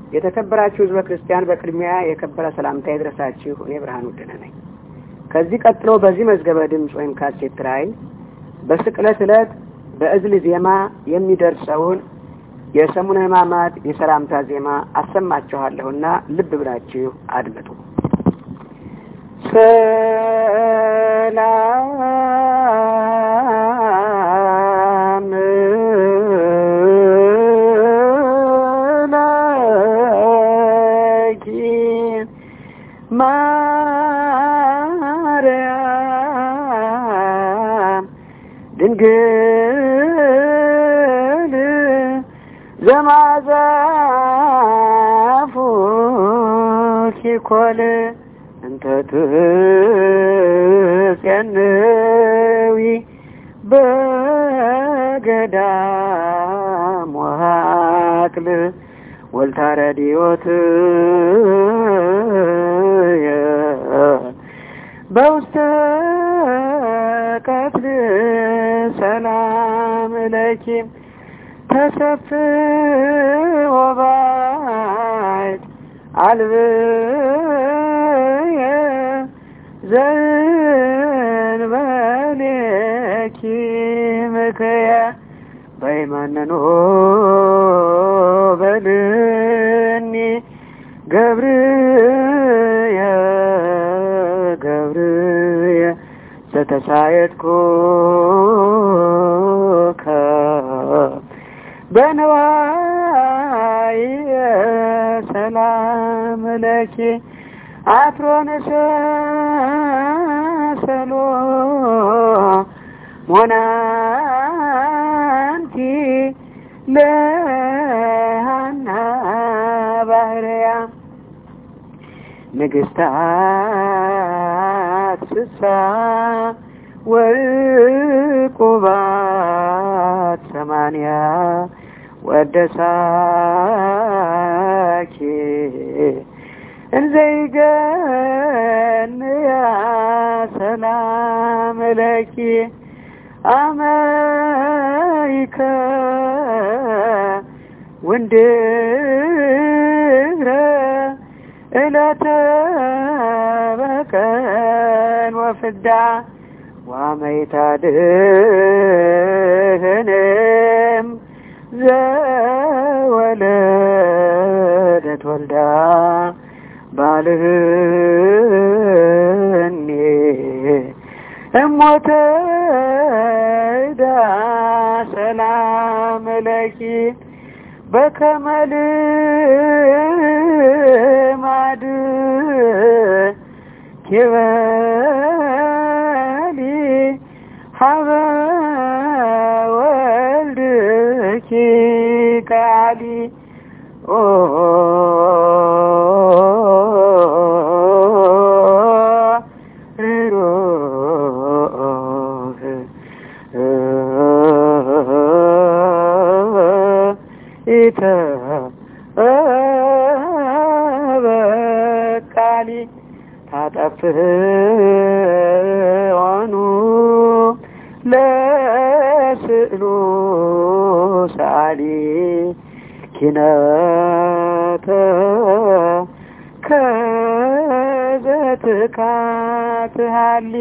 የተከበራችሁ ሕዝበ ክርስቲያን በቅድሚያ የከበረ ሰላምታ ይድረሳችሁ። እኔ ብርሃኑ ደህና ነኝ። ከዚህ ቀጥሎ በዚህ መዝገበ ድምጽ ወይም ካሴት ላይ በስቅለት ዕለት በእዝል ዜማ የሚደርሰውን የሰሙነ ሕማማት የሰላምታ ዜማ አሰማችኋለሁና ልብ ብላችሁ አድምጡ። ሰላም ለኪ ማርያም ድንግል ዘማዛፉኪ ኮል እንተ ትጼንዊ በገዳም ወሀቅል ወልታረዲዮት በውስተ ቀትል ሰላም ለኪ ተሰፍሕ ወባይት አልብየ ዘእንበሌኪ ምክየ በይመነኖ በልኒ ገብርየ ዘተሳየጥኩከ በንዋየ ሰላም ለኪ አትሮንሰ ሰሎሞናንቲ ለሃና ባህርያ ንግሥታት ስሳ ወዕቁባት ሰማንያ ወደሳኪ እንዘይገንያ ሰላም ለኪ አመይከ ወንድረ ዕለተ በቀል ወፍዳ ዋመይታድህንም ዘወለደት ወልዳ ባልህኒ እሞተ ዳ ሰላም ለኪ በከመ ልማድ ኪበሊ ሀበ ወልድኪ ቃሊ በቃሊ ታጠፍዋኑ ለስዕሉ ሳሊ ኪነተ ከዘትካትሃሊ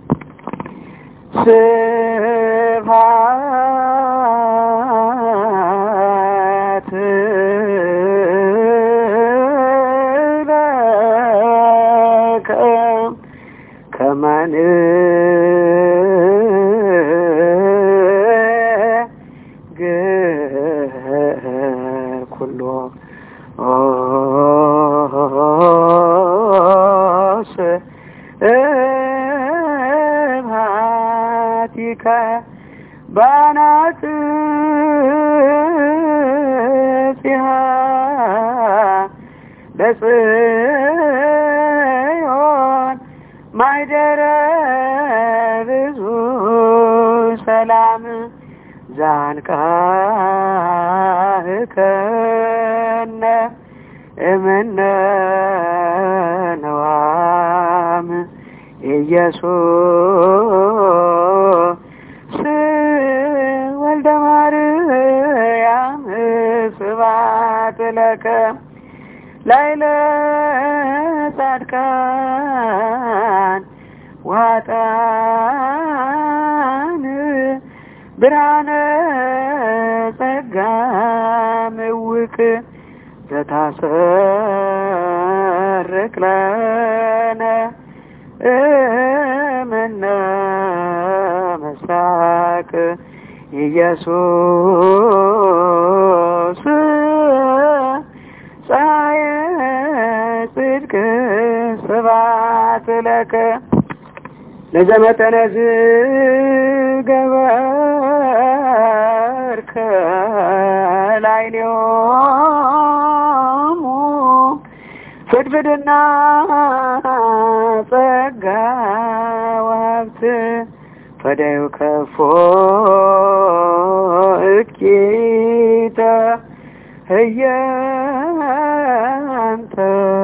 ስብሐት ለከ ከማን ኩሎ ስብሐቲከ ባናጽፊሃ ለጽዮን ማይደረ ብዙ ሰላም ዛንቃህከነ እምነ ነዋም ኢየሱስ ወልደ ማርያም ስብሐት ለከ ላይለ ጻድቃን ዋጣን ብርሃነ ጸጋ ምውቅ ዘታሰርቅ ለነ እምነ ምስራቅ ኢየሱስ ፀሐየ ጽድቅ ስብሐት ለከ ለዘመጠነ ዝገበርከ ላዕሌሆሙ ፍድፍድና ጸጋ ወሀብት ፈዳዩ ከፎ እኪተ ህየንተ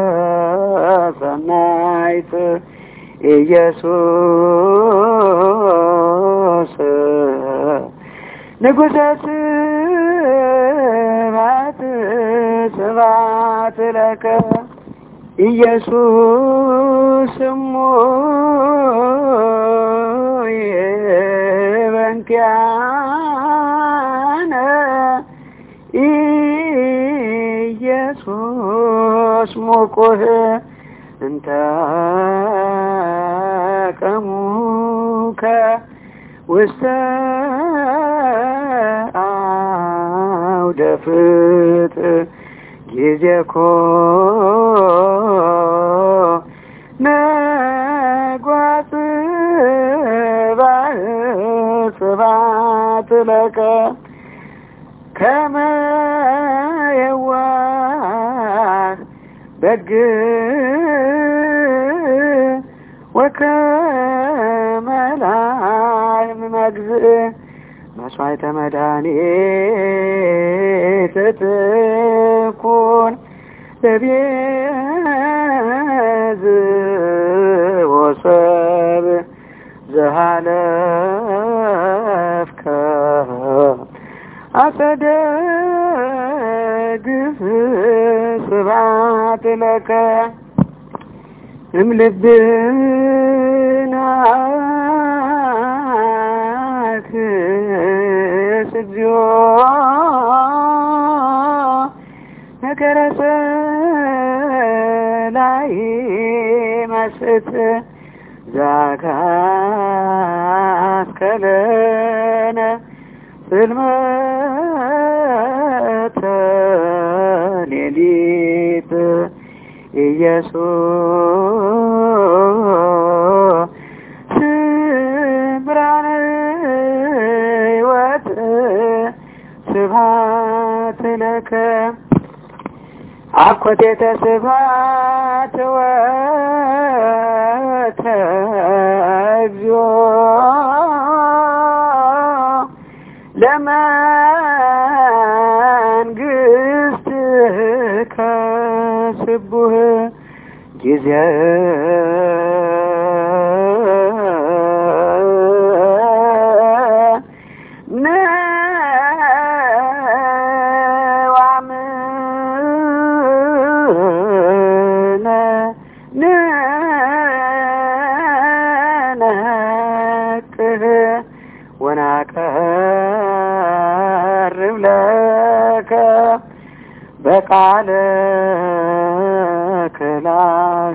ሰናይት ኢየሱስ ንጉሠ ስብሐት ስብሐት ለከ ኢየሱስ እሙየ በእንቲአነ ኢየሱስ ሙቁህ እንተ ቀሙከ ውስተ አውደ ፍጥር ጊዜኮ ነጓጽ ስብሐት ለከ ከመ የዋህ በግ ወከመ ላህም መግዝእ መስዋዕተ መድኃኒት ትኩን ለቤዝ ወሰብ ዘሃለፍከ አጸደ ግፍ ስብሐት ለከ እምልብናክ እግዚኦ ነገረ ሰላይ መስጥ ዛካስከለነ ጽልመተ ሌሊት ኢየሱስ ብርሃነ ሕይወት ስብሐት ለከ አኮቴተ ስብሐት ወተ እግዚኦ ለመንግሥትከ ስቡሕ ጊዜ ወናቀርብ ለከ በቃለ ክላህ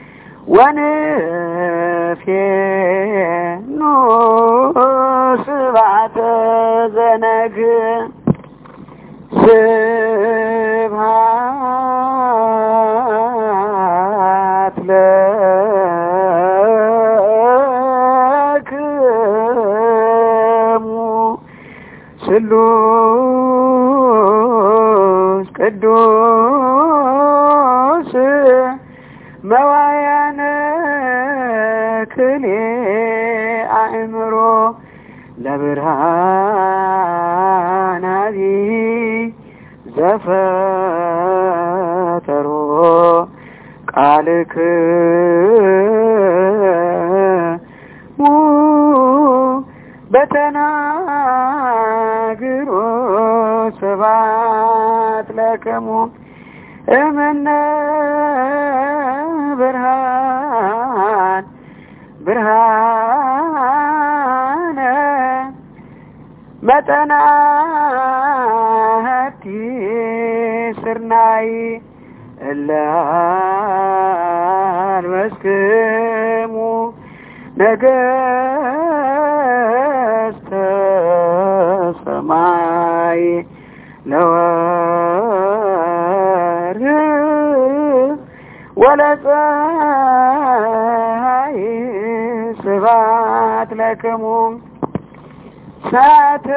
ወንፌኑ ስብሐተ ዘነግ ስብሐት ለክሙ ስሉስ ቅዱስ መዋያነ ክልኤ አእምሮ ለብርሃናዚ ዘፈጠሮ ቃልክሙ በተናግሮ ስብሐት ለክሙ እምነ ብርሃን ብርሃነ መጠናቲ ስርናይ እላል መስክሙ ነገስተ ሰማይ ለወር ወለፀሐይ ስብሐት ለክሙ ሳተ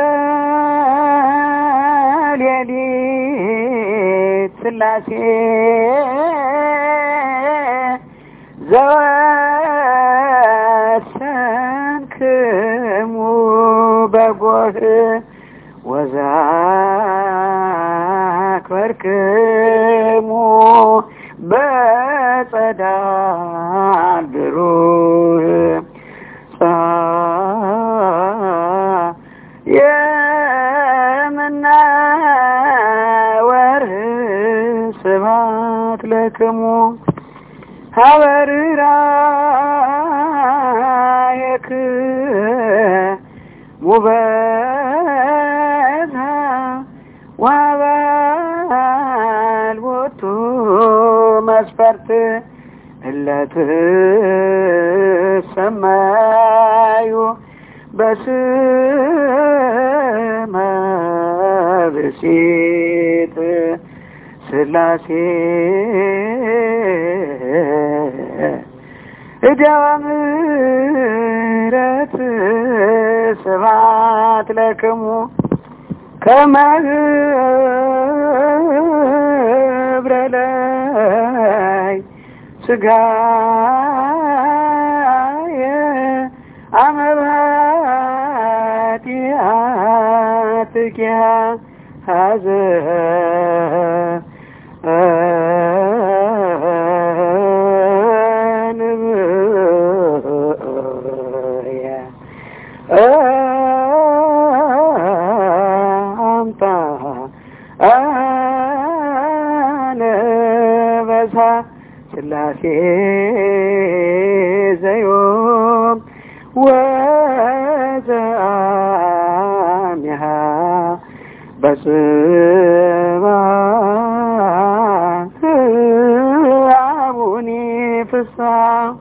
ሌሊት ሥላሴ ዘወሰንክሙ በጎህ ወዛክበርክሙ በጸዳል ብሩህ የምነ ወርህ ስብሐት ለክሙ ሀበርራ የክሙ በዛ ወበልቦቱ መስፈርት እለትሰማዩ በስመ ብእሲት ሥላሴ እደወ ምሕረት ስብሐት ለክሙ ከመ ኅብረ ላይ ሥጋየ አመ በኃጢአትኪ አምጣ አነበሳ ሥላሴ ዘዮም ወዘአምሃ በጽባሕ አቡኒ ፍስሐ